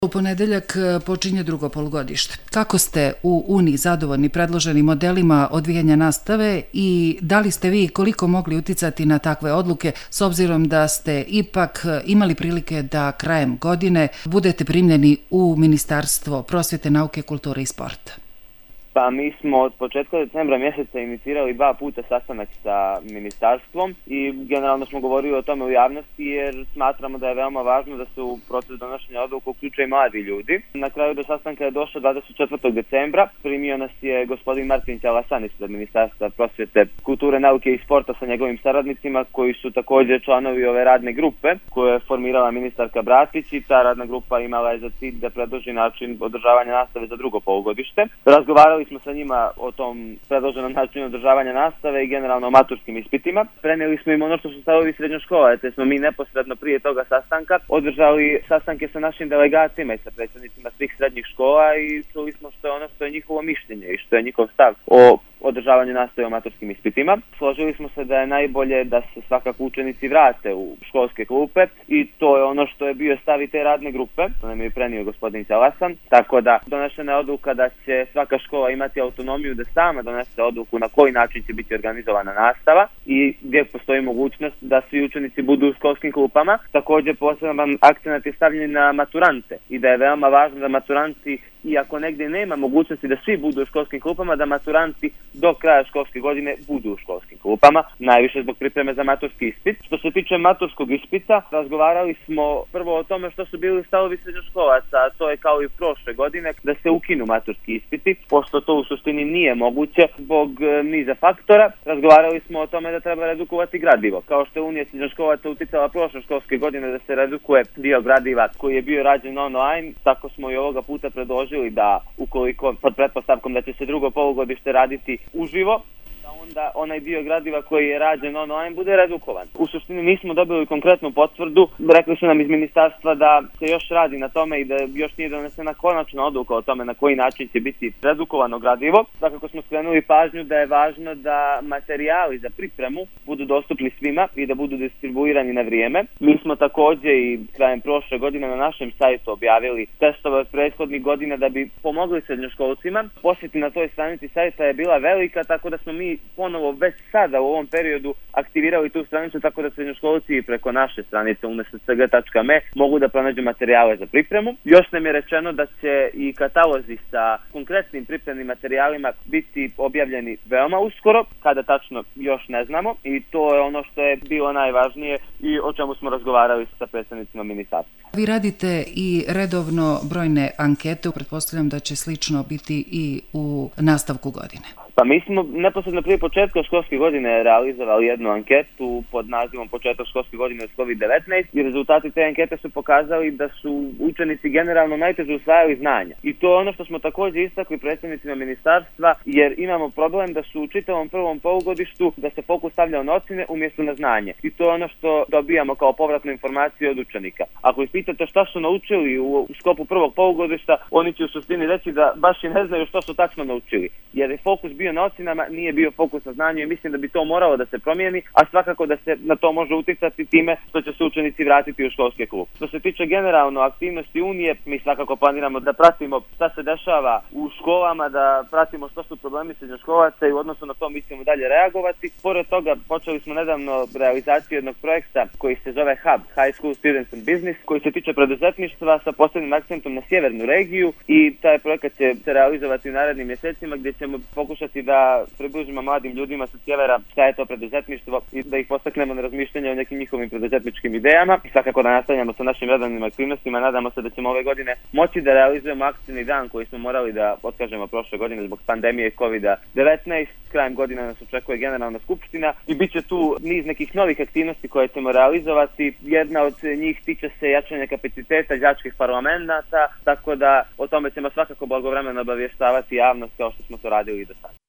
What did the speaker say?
U ponedeljak počinje drugo polugodište. Kako ste u Uniji zadovoljni predloženim modelima odvijanja nastave i da li ste vi koliko mogli uticati na takve odluke s obzirom da ste ipak imali prilike da krajem godine budete primljeni u Ministarstvo prosvjete, nauke, kulture i sporta? Pa mi smo od početka decembra mjeseca inicirali 2 puta sastanak sa ministarstvom i generalno smo govorili o tome u javnosti jer smatramo da je veoma važno da se u proces donošenja odluka uključuju i mladi ljudi. Na kraju do sastanka je došlo 24. decembra. Primio nas je gospodin Martin Ćalasan ispred Ministarstva prosvjete, kulture, nauke i sporta sa njegovim saradnicima koji su također članovi ove radne grupe koju je formirala ministarka Bratić i ta radna grupa imala je za cilj da predloži način održavanja nastave za drugo polugodište. Razgovarali smo sa njima o tom predloženom načinu održavanja nastave i generalno o maturskim ispitima. Prenijeli smo im ono što su stavovi srednjoškole, te smo mi neposredno prije toga sastanka održali sastanke sa našim delegatima i sa predstavnicima svih srednjih škola i čuli smo što je njihovo mišljenje i što je njihov stav o održavanju nastave o maturskim ispitima. Složili smo se da je najbolje da se svakako učenici vrate u školske klupe i to je ono što je bio stav i te radne grupe, to nam je prenio gospodin Ćalasan, tako da donešena je odluka da će svaka škola imati autonomiju da sama donese odluku na koji način će biti organizovana nastava i gdje postoji mogućnost da svi učenici budu u školskim klupama. Također poseban akcenat je stavljen na maturante i da je veoma važno da maturanti, iako negdje nema mogućnosti da svi budu u školskim klupama, da maturanti do kraja školske godine budu u školskim klupama, najviše zbog pripreme za maturski ispit. Što se tiče maturskog ispita, razgovarali smo prvo o tome što su bili stavovi srednjoškolaca, a to je kao i prošle godine da se ukinu maturski ispiti, pošto to u suštini nije moguće zbog niza faktora. Razgovarali smo o tome da treba redukovati gradivo. Kao što je Unija srednjoškolaca uticala prošle školske godine da se redukuje dio gradiva koji je bio rađen online, tako smo i ovoga puta predložili da ukoliko pod pretpostavkom da će se drugo polugodište raditi uživo, da onda onaj dio gradiva koji je rađen online bude redukovan. U suštini nismo dobili konkretnu potvrdu, rekli su nam iz ministarstva da se još radi na tome i da još nije donesena konačna odluka o tome na koji način će biti redukovano gradivo. Svakako smo skrenuli pažnju da je važno da materijali za pripremu budu dostupni svima i da budu distribuirani na vrijeme. Mi smo također i krajem prošle godine na našem sajtu objavili testove od prethodnih godina da bi pomogli srednjoškolcima. Posjeta na toj stranici sajta je bila velika, tako da smo mi ponovo već sada u ovom periodu aktivirali tu stranicu tako da srednjoškolci preko naše stranice unscg.me mogu da pronađu materijale za pripremu. Još nam je rečeno da će i katalozi sa konkretnim pripremnim materijalima biti objavljeni veoma uskoro, kada tačno još ne znamo, i to je ono što je bilo najvažnije i o čemu smo razgovarali sa predstavnicima ministarstva. Vi radite i redovno brojne ankete, pretpostavljam da će slično biti i u nastavku godine. Pa mi smo neposredno prije početka školske godine realizovali jednu anketu pod nazivom Početak školske godine s COVID-19 i rezultati te ankete su pokazali da su učenici generalno najteže usvajali znanja. I to je ono što smo također istakli predstavnicima ministarstva, jer imamo problem da su u čitavom prvom polugodištu da se fokus stavlja na ocjene umjesto na znanje. I to je ono što dobijamo kao povratnu informaciju od učenika. Ako ispitate šta su naučili u sklopu prvog polugodišta, oni će u suštini reći da baš i ne znaju što su tačno naučili, jer je fokus bio na ocjenama, nije bio fokus na znanju i mislim da bi to moralo da se promijeni, a svakako da se na to može uticati time što će se učenici vratiti u školske klupe. Što se tiče generalno aktivnosti Unije, mi svakako planiramo da pratimo šta se dešava u školama, da pratimo što su problemi srednjoškolaca i u odnosu na to mislimo dalje reagovati. Pored toga, počeli smo nedavno realizaciju jednog projekta koji se zove HUB, High School Students and Business, koji se tiče preduzetništva sa posebnim akcentom na sjevernu regiju i taj projekat će se realizovati u narednim mjesecima gdje ćemo pokušati da približimo mladim ljudima sa sjevera šta je to preduzetništvo i da ih postaknemo na razmišljanje o nekim njihovim preduzetničkim idejama. I svakako da nastavljamo sa našim redovnim aktivnostima. Nadamo se da ćemo ove godine moći da realizujemo akcijni dan koji smo morali da otkažemo prošle godine zbog pandemije COVID-19. Krajem godina nas očekuje generalna skupština i bit će tu niz nekih novih aktivnosti koje ćemo realizovati. Jedna od njih tiče se jačanja kapaciteta đačkih parlamenata, tako da o tome ćemo svakako blagovremeno obavještavati javnost kao što smo to radili i do sada.